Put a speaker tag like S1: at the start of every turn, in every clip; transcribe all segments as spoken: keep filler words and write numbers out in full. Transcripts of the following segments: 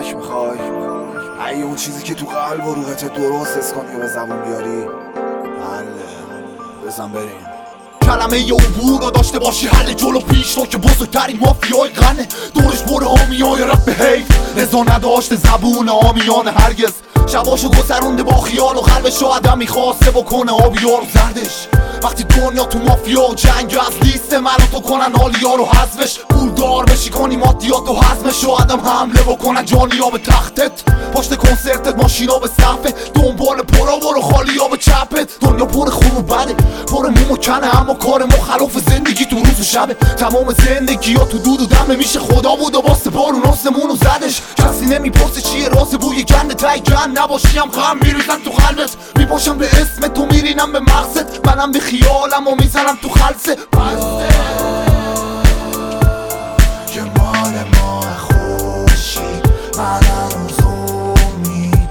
S1: کمک میخوای؟ ای اون چیزی که تو قلب و روحت درست حس کنی و به زبون بیاری؟ حله بزن بریم.
S2: کلمه یه عبور رو داشته باشی حل جلو پیش رو که بزرگترین مافیای غنه دورش بره آمیای رفت به حیف رضا نداشته زبون آمیان هرگز شباشو گذرونده با خیال و قلبشو آدم میخواسته بکنه آبیار و زردش وقتی دنیا تو مافیا و جنگ از لیست من تو کنن آلیا رو حذفش پولدار بشی کنی مادیات و حزمش و آدم حمله بکنن جانیا به تختت پشت کنسرتت ماشینا به صفه دنبال پرا برو خالیا به چپت دنیا پر خون و بده پر موم و کنه اما کار مخالف زندگی تو روز و شبه تمام زندگی ها تو دود و دمه میشه خدا بود و واسه بارون آسمون و زدش کسی نمیپرسه چیه راز بوی گنده تای گند نباشیم غم میریزن تو قلبت میپاشم به اسم تو میرینم به مغزت منم به خیالم و میزنم تو خلصه بسته
S1: که مال ما خوشی منم روز امید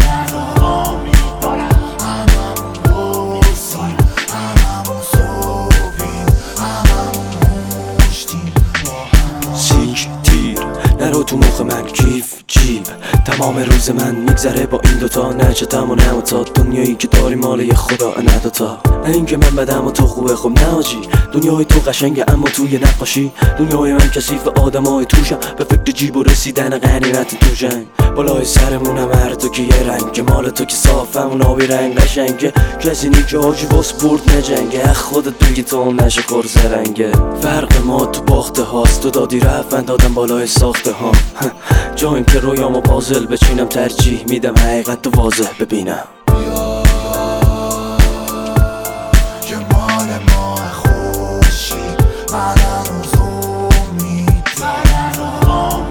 S1: دارم هممون بسیم هممون صبحیم هممون مشتیم
S3: سیک تیر نرو تو مخ من کیف جیب تمام روز من میگذره با این دوتا نه چتم و نه و تا دنیایی که داری مال یه خدا نه دوتا نه اینکه من بدم و تو خوبه خب نه آجی دنیای تو قشنگه اما توی نقاشی دنیای من کثیف آدمای توشم به فکر جیب و رسیدن غنیمت تو جنگ بالای سرمونم هر تو که یه رنگ مال تو که صافم و نابی رنگ قشنگه کسی نی که آجی باس برد نجنگه خودت بگی تو نشه خورز رنگه فرق ما تو باخته هاست تو دادی رفت دادم بالای ساخته ها جا این که رویامو پازل بچینم ترجیح میدم حقیقت تو واضح ببینم
S1: که مال ما خوشی منم روز امید دارم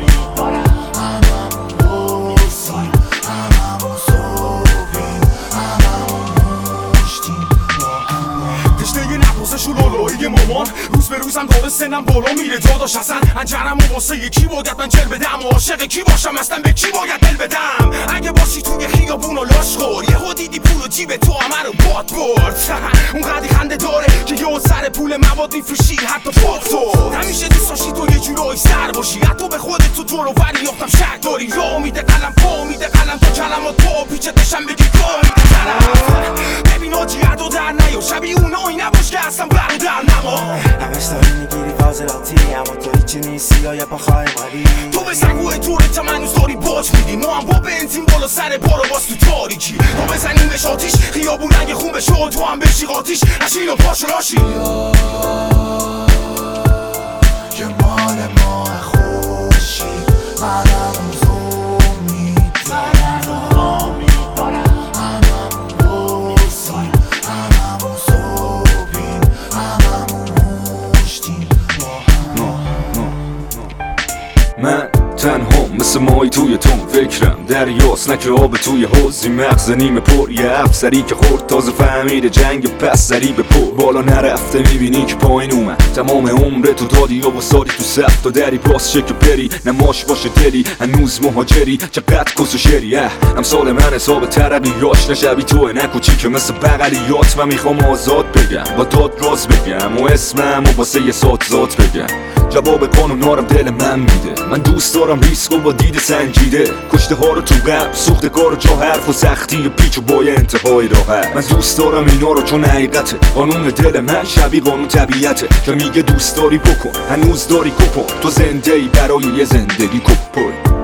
S1: هممون بسیم هممون صبحیم هممون مشتیم
S4: تشنه نپرسشون آلایی مامان روز به روزم داره سنم بالا میره داداش اصلا انجرم و واسه یکی باید من جل بدم و عاشق کی باشم اصلا به کی باید دل بدم اگه باشی توی خیابون و لاش خور یهو دیدی پول و جیب تو همه رو باد برد اون قدی خنده داره که یه سر پول مواد میفروشی حتی فوتو همیشه دوست داشتی تو یه جورایی سر باشی حتی به خودت تو دور و بری یافتم شک داری یا امید قلم پا امید قلم تو کلمات پا پیچتشم بگی کاری ببین آجی عدو در نیا شبیه اونایی نباش که اصلا برادر نما
S5: همش داری میگیری فاضلاتی اما تو هیچی نیستی یا یه پاخای مالی
S4: تو به سنگوه تورت هم هنوز داری باج میدی ما هم با بنزین بالا سر بارو باز تو تاریکی ما بزنیم بهش آتیش خیابون رنگ خون بشه و تو هم بشی قاتیش نشین و پاشو راشی
S1: که مال ما خوشی منم روز امید دارم هممون بسیم هممون صبحیم هممون مشتیم
S6: من تنها مثل مایی توی تون فکرم دریاست نه که آب توی حوضی مغز نیمه پر یه افسری که خورد تازه فهمیده جنگ پس سری به پر بالا نرفته میبینی که پایین اومد تمام عمر تو دادی و واسادی تو صف تا دری باز شه که بری نماش باشه دلی هنوز مهاجری چقدر کس و شری امثال من حساب ترقیاش نشبی توه نکوچی که مثل بغلیات من میخوام آزاد بگم با داد راز بگم و اسمم و واسه یه سات ذات بگم جواب قانونارم دل من میده من دوست دارم ریسک و با دید سنجیده کشته ها رو تو قلب سوخته کار و جا حرف و سختی و پیچ و بای انتهای راحت من دوست دارم اینا رو چون حقیقته قانون دل من شبیه قانون طبیعته که میگه دوست داری بکن هنوز داری کپن تو زنده ای برای یه زندگی کپن